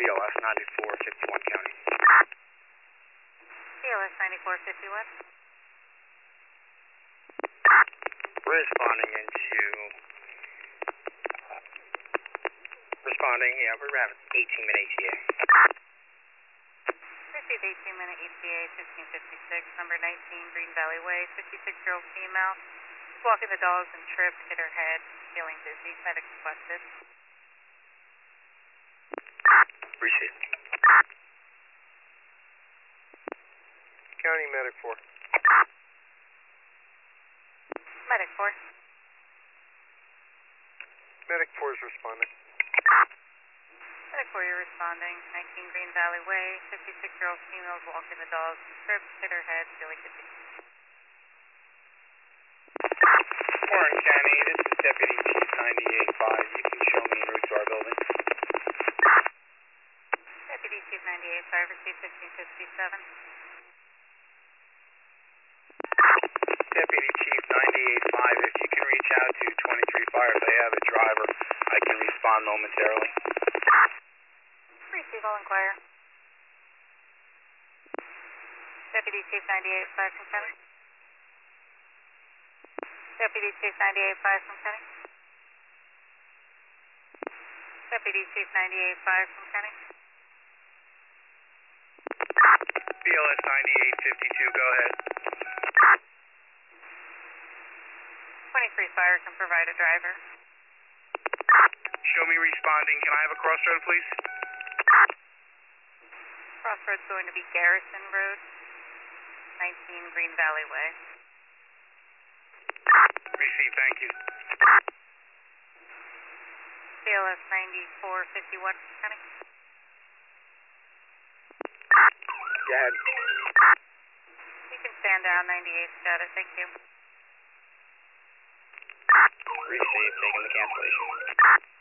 BLS 9451 County. BLS 9451. Yeah, we're having 18-minute ETA. Received 18-minute ETA, 1556, number 19, Green Valley Way, 56-year-old female. Walking the dogs and tripped, hit her head, feeling dizzy, medic requested. Received. County Medic 4. Medic 4. Medic 4 is responding. Medic 4, you're responding. 19 Green Valley Way, 56-year-old female walking the dogs and tripped, hit her head, feeling dizzy. Orange County, this is Deputy Chief 98.5. You can show me en route to our building. Deputy Chief 98.5, received 1557. Deputy Chief 98.5, if you can reach out to 23 Fire, if they have a driver, I can respond momentarily. Receive, I'll inquire. Deputy Chief 98.5 from County. Deputy Chief 98.5 from County. Deputy Chief 98.5 from County. BLS 9852, go ahead. 23 Fire can provide a driver. Show me responding. Can I have a crossroad, please? Crossroads going to be Garrison Road, 19 Green Valley Way. Receive, thank you. BLS 9451 County. Go ahead. You can stand down, 98 status, thank you. Receive, taking the cancellation.